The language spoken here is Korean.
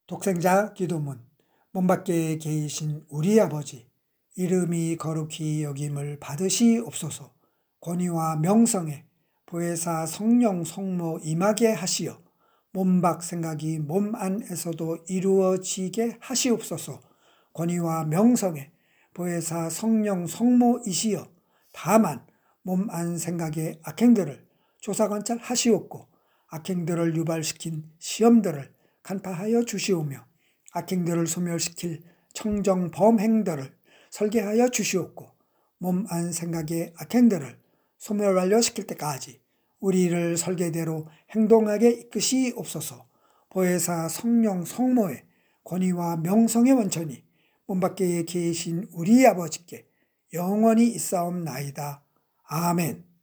독생자 기도문. 먼 밖에 계신 우리 아버지, 이름이 거룩히 여김을 받으시옵소서. 권위와 명성에 보혜사 성령 성모 임하게 하시어 몸 밖 생각이 몸 안에서도 이루어지게 하시옵소서. 권위와 명성에 보혜사 성령 성모이시여 다만 몸 안 생각의 악행들을 조사관찰 하시옵고 악행들을 유발시킨 시험들을 간파하여 주시오며 악행들을 소멸시킬 청정범행들을 설계하여 주시옵고 몸 안 생각의 악행들을 소멸 완료시킬 때까지 우리를 설계대로 행동하게 이끄시옵소서. 보혜사 성령 성모의 권위와 명성의 원천이 몸 밖에 계신 우리 아버지께 영원히 있사옵나이다. 아멘.